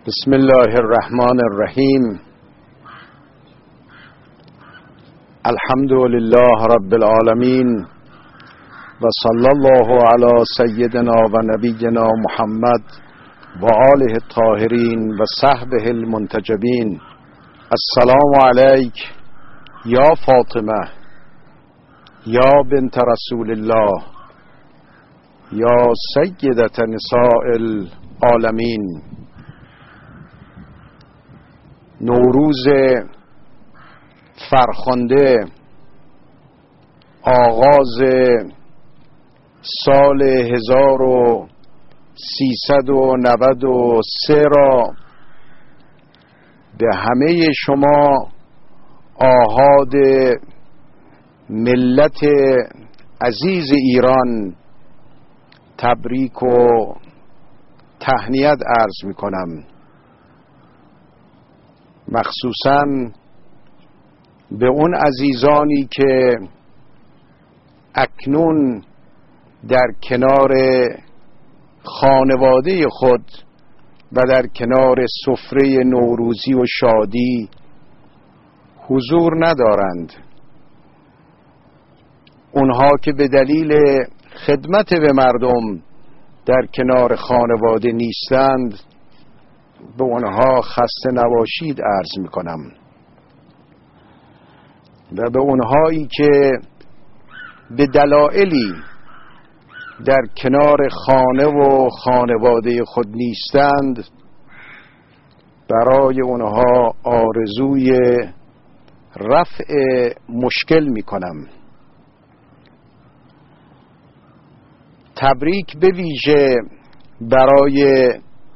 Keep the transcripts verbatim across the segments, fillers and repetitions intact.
بسم الله الرحمن الرحیم. الحمد لله رب العالمین و صلی الله علی سیدنا و نبینا محمد و آله الطاهرین و صحبه المنتجبین. السلام علیک یا فاطمه یا بنت رسول الله یا سیدة نساء العالمین. نوروز فرخنده، آغاز سال هزار و سیصد و نود و سه را به همه شما آحاد ملت عزیز ایران تبریک و تهنیت عرض می کنم. مخصوصاً به اون عزیزانی که اکنون در کنار خانواده خود و در کنار سفره نوروزی و شادی حضور ندارند. اونها که به دلیل خدمت به مردم در کنار خانواده نیستند، به اونها خسته نباشید عرض میکنم. و به اونهایی که به دلایلی در کنار خانه و خانواده خود نیستند، برای اونها آرزوی رفع مشکل میکنم. تبریک به ویژه برای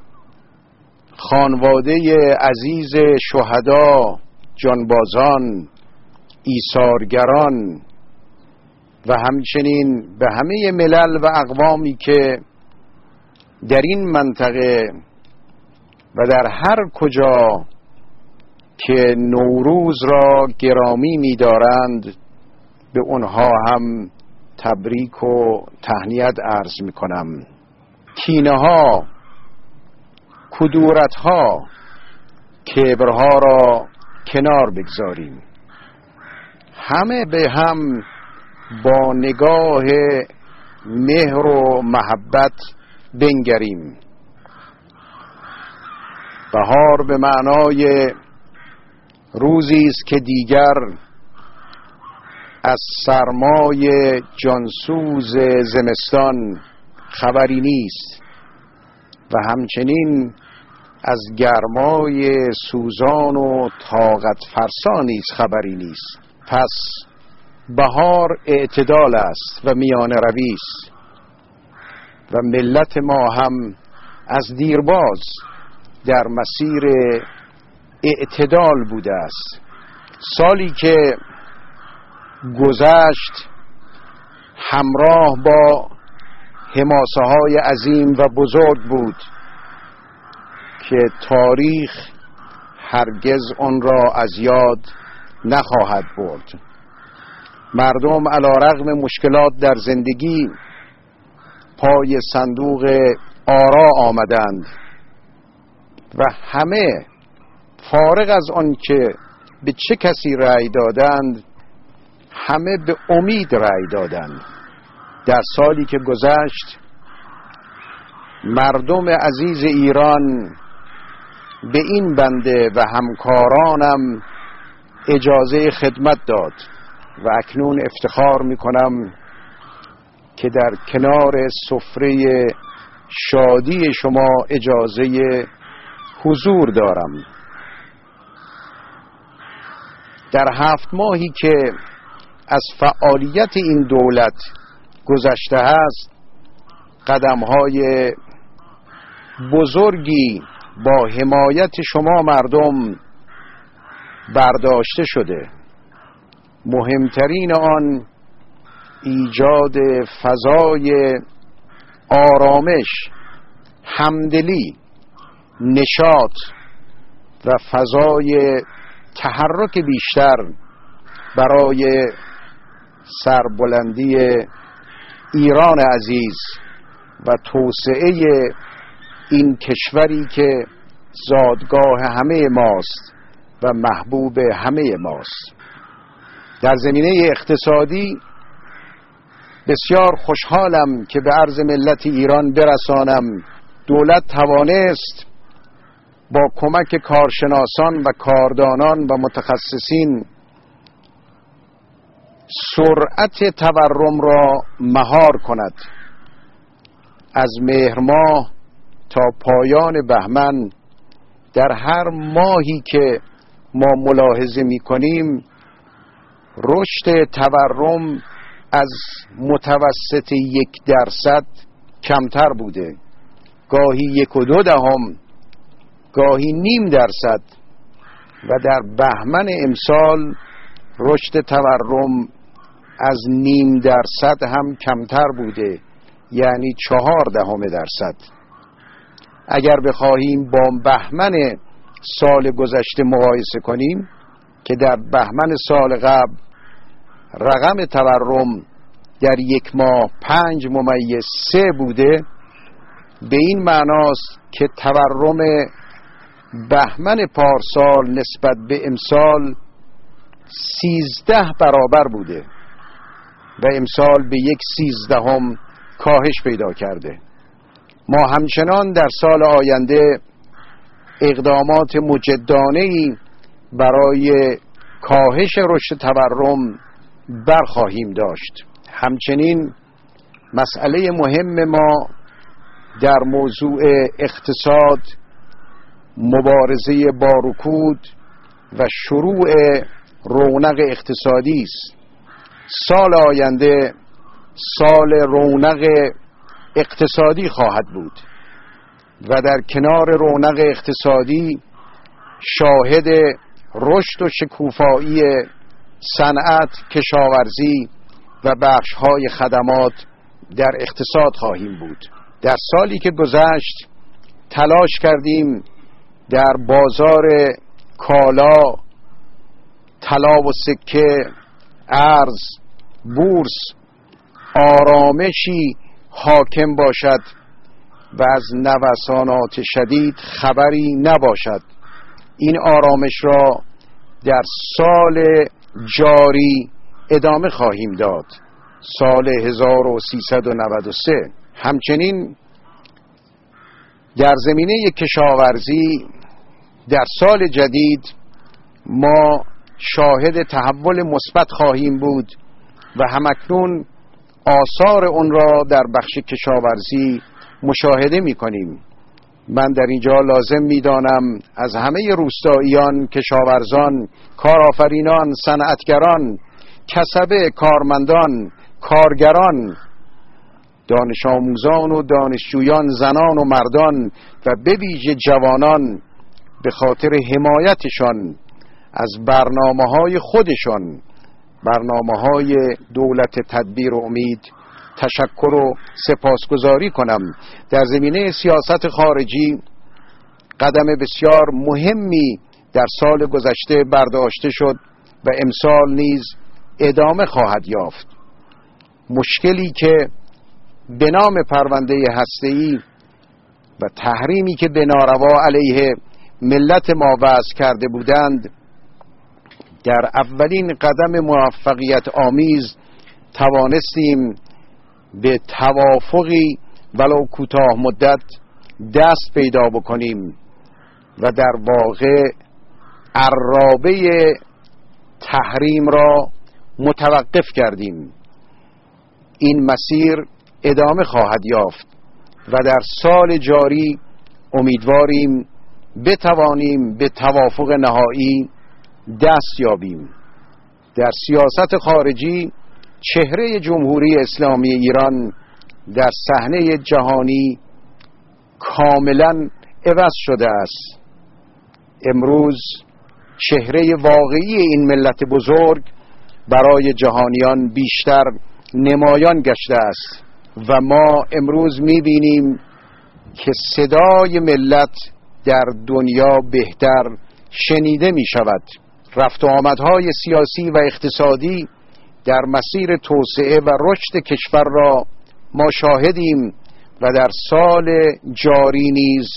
خانواده عزیز شهدا، جانبازان، ایثارگران و همچنین به همه ملل و اقوامی که در این منطقه و در هر کجا که نوروز را گرامی می‌دارند، به اونها هم تبریک و تهنیت عرض می‌کنم. کینه‌ها، کدورت‌ها، کبرها را کنار بگذاریم. همه به هم با نگاه مهر و محبت بنگریم. بهار به معنای روزی است که دیگر از سرمای جانسوز زمستان خبری نیست و همچنین از گرمای سوزان و طاقت فرسا نیز خبری نیست. پس بهار اعتدال است و میان روی است و ملت ما هم از دیرباز در مسیر اعتدال بوده است. سالی که گذشت همراه با حماسه های عظیم و بزرگ بود که تاریخ هرگز آن را از یاد نخواهد برد. مردم علی رغم مشکلات در زندگی پای صندوق آرا آمدند و همه فارغ از آن که به چه کسی رأی دادند، همه به امید رأی دادند. در سالی که گذشت مردم عزیز ایران به این بنده و همکارانم اجازه خدمت داد و اکنون افتخار میکنم که در کنار سفره شادی شما اجازه حضور دارم. در هفت ماهی که از فعالیت این دولت گذشته است، قدم‌های بزرگی با حمایت شما مردم برداشته شده. مهمترین آن ایجاد فضای آرامش، همدلی، نشاط و فضای تحرک بیشتر برای سربلندی ایران عزیز و توسعه این کشوری که زادگاه همه ماست و محبوب همه ماست. در زمینه اقتصادی بسیار خوشحالم که به عرض ملت ایران برسانم دولت توانست با کمک کارشناسان و کاردانان و متخصصین سرعت تورم را مهار کند. از مهر ماه تا پایان بهمن در هر ماهی که ما ملاحظه می کنیم رشد تورم از متوسط یک درصد کمتر بوده، گاهی یک و دو دهم، گاهی نیم درصد و در بهمن امسال رشد تورم از نیم درصد هم کمتر بوده، یعنی چهار دهم درصد. اگر بخواهیم با بهمن سال گذشته مقایسه کنیم که در بهمن سال قبل رقم تورم در یک ماه پنج ممیز سه بوده، به این معناست که تورم بهمن پارسال نسبت به امسال سیزده برابر بوده و امسال به یک سیزدهم کاهش پیدا کرده. ما همچنان در سال آینده اقدامات مجدانه‌ای برای کاهش رشد تورم برخواهیم داشت. همچنین مسئله مهم ما در موضوع اقتصاد مبارزه با رکود و شروع رونق اقتصادی است. سال آینده سال رونق اقتصادی خواهد بود و در کنار رونق اقتصادی شاهد رشد و شکوفایی صنعت، کشاورزی و بخش‌های خدمات در اقتصاد خواهیم بود. در سالی که گذشت تلاش کردیم در بازار کالا، طلا و سکه، ارز، بورس آرامشی حاکم باشد و از نوسانات شدید خبری نباشد. این آرامش را در سال جاری ادامه خواهیم داد، سال هزار و سیصد و نود و سه. همچنین در زمینه کشاورزی در سال جدید ما شاهد تحول مثبت خواهیم بود و همکنون آثار اون را در بخش کشاورزی مشاهده می کنیم. من در اینجا لازم می دانم از همه روستاییان، کشاورزان، کارآفرینان، صنعتگران، کسبه، کارمندان، کارگران، دانش آموزان و دانشجویان، زنان و مردان و به ویژه جوانان به خاطر حمایتشان از برنامه‌های خودشان، برنامه‌های دولت تدبیر و امید، تشکر و سپاسگزاری کنم. در زمینه سیاست خارجی قدم بسیار مهمی در سال گذشته برداشته شد و امسال نیز ادامه خواهد یافت. مشکلی که به نام پرونده هسته‌ای و تحریمی که به ناروا علیه ملت ما وضع کرده بودند، در اولین قدم موفقیت آمیز توانستیم به توافقی ولو کوتاه مدت دست پیدا بکنیم و در واقع عرابه تحریم را متوقف کردیم. این مسیر ادامه خواهد یافت و در سال جاری امیدواریم بتوانیم به توافق نهایی دست یابیم. در سیاست خارجی چهره جمهوری اسلامی ایران در صحنه جهانی کاملا عوض شده است. امروز چهره واقعی این ملت بزرگ برای جهانیان بیشتر نمایان گشته است و ما امروز می‌بینیم که صدای ملت در دنیا بهتر شنیده می‌شود. رفت و آمدهای سیاسی و اقتصادی در مسیر توسعه و رشد کشور را ما شاهدیم و در سال جاری نیز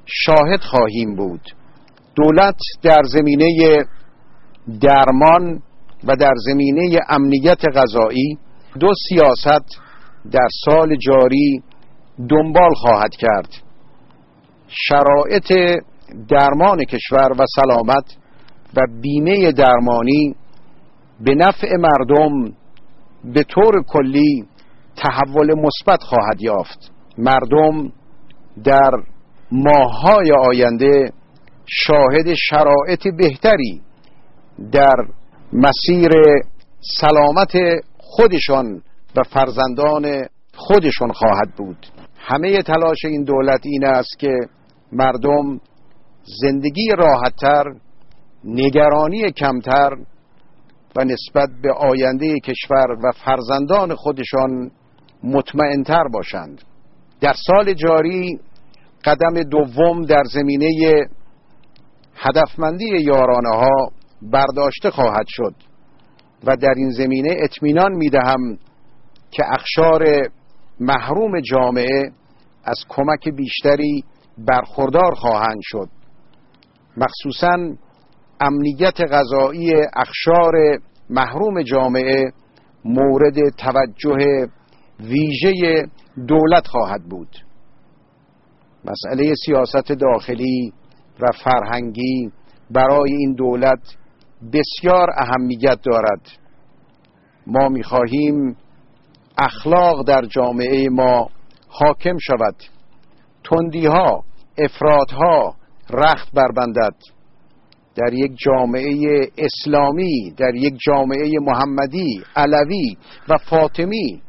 شاهد خواهیم بود. دولت در زمینه درمان و در زمینه امنیت غذایی دو سیاست در سال جاری دنبال خواهد کرد. شرایط درمان کشور و سلامت و بیمه درمانی به نفع مردم به طور کلی تحول مثبت خواهد یافت. مردم در ماه‌های آینده شاهد شرایط بهتری در مسیر سلامت خودشان و فرزندان خودشان خواهد بود. همه تلاش این دولت این است که مردم زندگی راحت‌تر، نگرانی کمتر و نسبت به آینده کشور و فرزندان خودشان مطمئن‌تر باشند. در سال جاری قدم دوم در زمینه هدفمندی یارانه‌ها برداشته خواهد شد و در این زمینه اطمینان می‌دهم که اقشار محروم جامعه از کمک بیشتری برخوردار خواهند شد. مخصوصاً امنیت غذایی اقشار محروم جامعه مورد توجه ویژه دولت خواهد بود. مسئله سیاست داخلی و فرهنگی برای این دولت بسیار اهمیت دارد. ما می‌خواهیم اخلاق در جامعه ما حاکم شود، تندی‌ها، افراط‌ها رخت بربندد. در یک جامعه اسلامی، در یک جامعه محمدی، علوی و فاطمی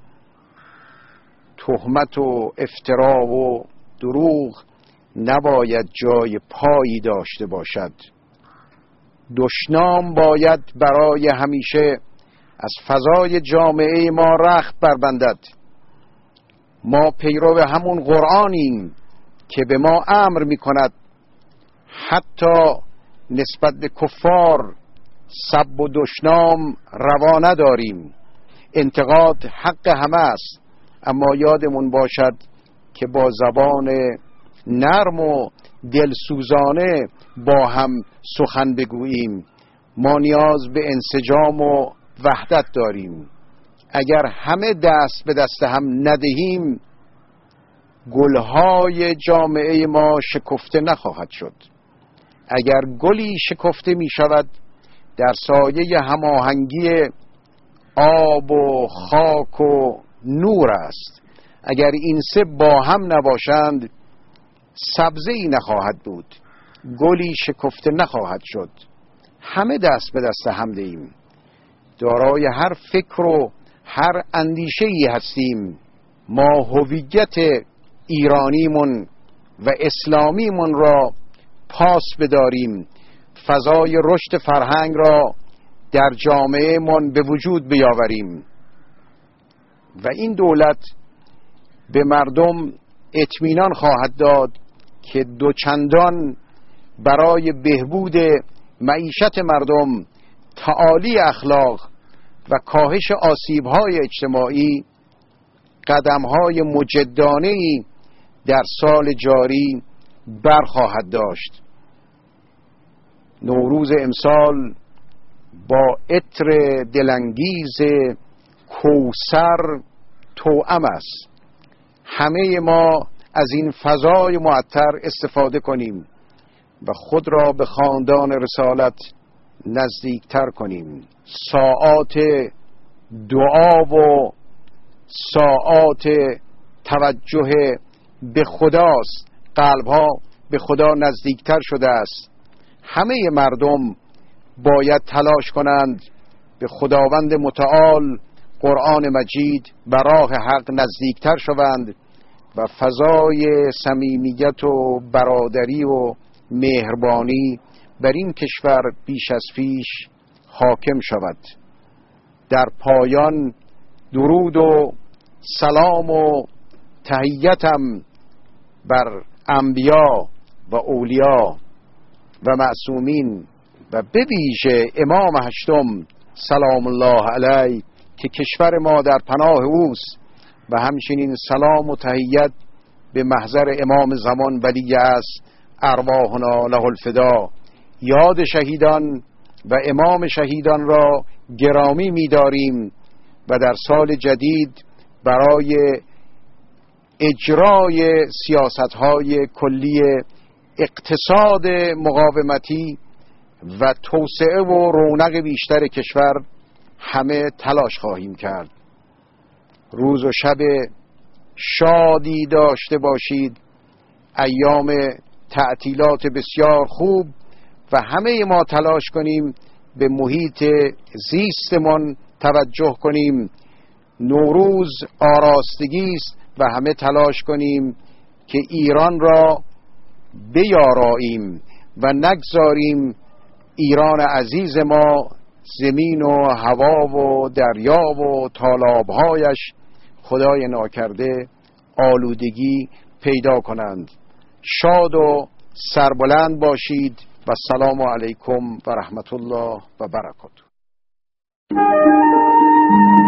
تهمت و افترا و دروغ نباید جای پایی داشته باشد. دشنام باید برای همیشه از فضای جامعه ما رخت بربندد. ما پیرو همون قرآنیم که به ما امر می کند حتی نسبت به کفار سب و دشنام روا نداریم. انتقاد حق همه است، اما یادمون باشد که با زبان نرم و دلسوزانه با هم سخن بگوییم. ما نیاز به انسجام و وحدت داریم. اگر همه دست به دست هم ندهیم گلهای جامعه ما شکفته نخواهد شد. اگر گلی شکفته می شود در سایه هماهنگی آب و خاک و نور است. اگر این سه با هم نباشند سبزه‌ای نخواهد بود، گلی شکفته نخواهد شد. همه دست به دست هم دهیم. دارای هر فکر و هر اندیشه‌ای هستیم. ما هویت ایرانیمون و اسلامیمون را پاس بداریم. فضای رشد فرهنگ را در جامعه من به وجود بیاوریم و این دولت به مردم اطمینان خواهد داد که دوچندان برای بهبود معیشت مردم، تعالی اخلاق و کاهش آسیب‌های اجتماعی قدم‌های مجدانه‌ای در سال جاری برخواهد داشت. نوروز امسال با عطر دلانگیز کوثر توأم است. همه ما از این فضای معطر استفاده کنیم و خود را به خاندان رسالت نزدیکتر کنیم. ساعات دعا و ساعات توجه به خداست. قلبها به خدا نزدیکتر شده است. همه مردم باید تلاش کنند به خداوند متعال قرآن مجید و راه حق نزدیکتر شوند و فضای صمیمیت و برادری و مهربانی بر این کشور بیش از پیش حاکم شود. در پایان درود و سلام و تحیتم بر انبیا و اولیا و معصومین و به ویژه امام هشتم سلام الله علیه که کشور ما در پناه اوست و همچنین سلام و تحیت به محضر امام زمان ولی است ارواحنا له الفدا. یاد شهیدان و امام شهیدان را گرامی می‌داریم و در سال جدید برای اجرای سیاست‌های کلی اقتصاد مقاومتی و توسعه و رونق بیشتر کشور همه تلاش خواهیم کرد. روز و شب شادی داشته باشید. ایام تعطیلات بسیار خوب و همه ما تلاش کنیم به محیط زیستمان توجه کنیم. نوروز آراستگی است و همه تلاش کنیم که ایران را بیاراییم و نگذاریم ایران عزیز ما زمین و هوا و دریا و تالابهایش خدای ناکرده آلودگی پیدا کنند. شاد و سربلند باشید و السلام علیکم و رحمت الله و برکاته.